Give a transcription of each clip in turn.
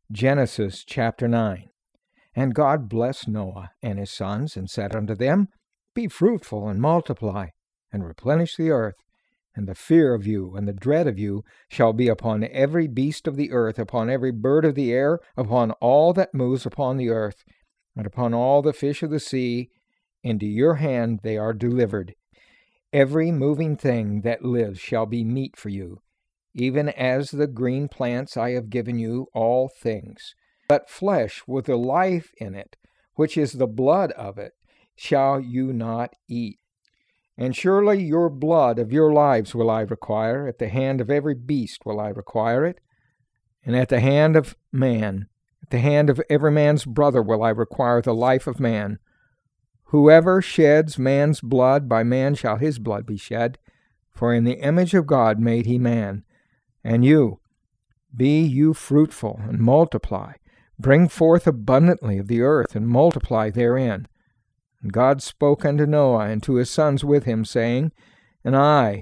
Genesis chapter 9. And God blessed Noah and his sons, and said unto them, Be fruitful and multiply, and replenish the earth. And the fear of you and the dread of you shall be upon every beast of the earth, upon every bird of the air, upon all that moves upon the earth, and upon all the fish of the sea. Into your hand they are delivered. Every moving thing that lives shall be meat for you, even as the green plants I have given you all things. But flesh with the life in it, which is the blood of it, shall you not eat. And surely your blood of your lives will I require, at the hand of every beast will I require it, and at the hand of man, at the hand of every man's brother will I require the life of man. Whoever sheds man's blood, by man shall his blood be shed, for in the image of God made he man. And you, be you fruitful, and multiply, bring forth abundantly of the earth, and multiply therein. And God spoke unto Noah and to his sons with him, saying, And I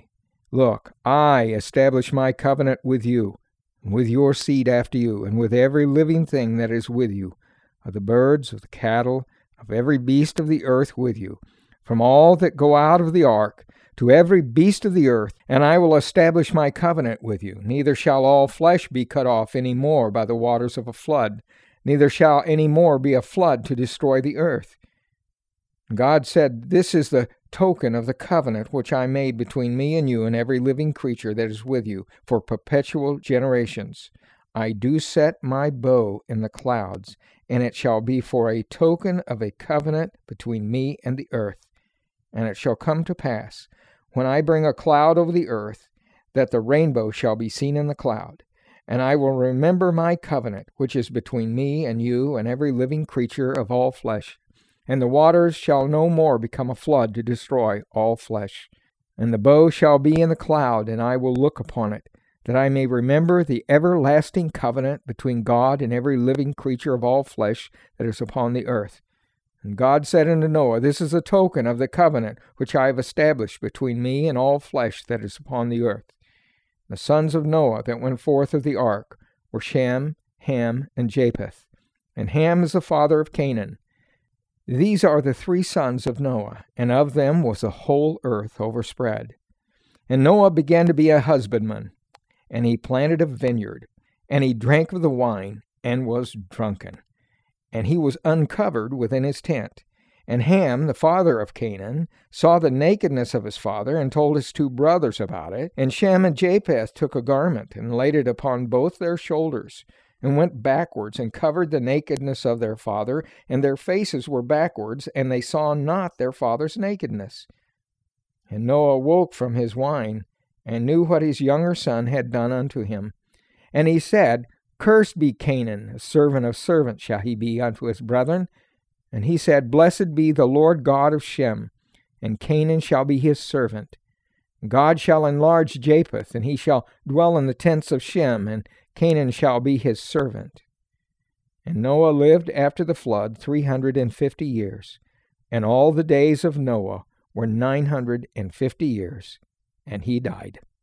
establish my covenant with you, and with your seed after you, and with every living thing that is with you, of the birds, of the cattle, of every beast of the earth with you, from all that go out of the ark, to every beast of the earth, and I will establish my covenant with you. Neither shall all flesh be cut off any more by the waters of a flood, neither shall any more be a flood to destroy the earth. God said, This is the token of the covenant which I made between me and you and every living creature that is with you for perpetual generations. I do set my bow in the clouds, and it shall be for a token of a covenant between me and the earth. And it shall come to pass, when I bring a cloud over the earth, that the rainbow shall be seen in the cloud. And I will remember my covenant, which is between me and you and every living creature of all flesh. And the waters shall no more become a flood to destroy all flesh. And the bow shall be in the cloud, and I will look upon it, that I may remember the everlasting covenant between God and every living creature of all flesh that is upon the earth. And God said unto Noah, This is a token of the covenant which I have established between me and all flesh that is upon the earth. The sons of Noah that went forth of the ark were Shem, Ham, and Japheth. And Ham is the father of Canaan. These are the three sons of Noah, and of them was the whole earth overspread. And Noah began to be a husbandman, and he planted a vineyard, and he drank of the wine, and was drunken. And he was uncovered within his tent. And Ham, the father of Canaan, saw the nakedness of his father, and told his two brothers about it. And Shem and Japheth took a garment, and laid it upon both their shoulders, and went backwards, and covered the nakedness of their father, and their faces were backwards, and they saw not their father's nakedness. And Noah woke from his wine, and knew what his younger son had done unto him. And he said, Cursed be Canaan, a servant of servants shall he be unto his brethren. And he said, Blessed be the Lord God of Shem, and Canaan shall be his servant. God shall enlarge Japheth, and he shall dwell in the tents of Shem, and Canaan shall be his servant. And Noah lived after the flood 350 years, and all the days of Noah were 950 years, and he died.